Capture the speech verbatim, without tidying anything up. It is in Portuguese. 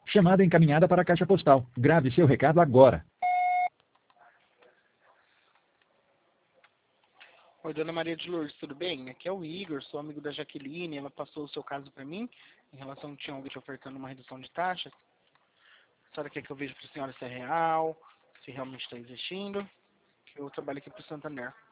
Chamada encaminhada para a caixa postal. Grave seu recado agora. Oi, Dona Maria de Lourdes, tudo bem? Aqui é o Igor, sou amigo da Jaqueline, ela passou o seu caso para mim, em relação a tinha alguém te ofertando uma redução de taxas. A senhora quer que eu veja para a senhora se é real, se realmente está existindo, que eu trabalho aqui para o Santander.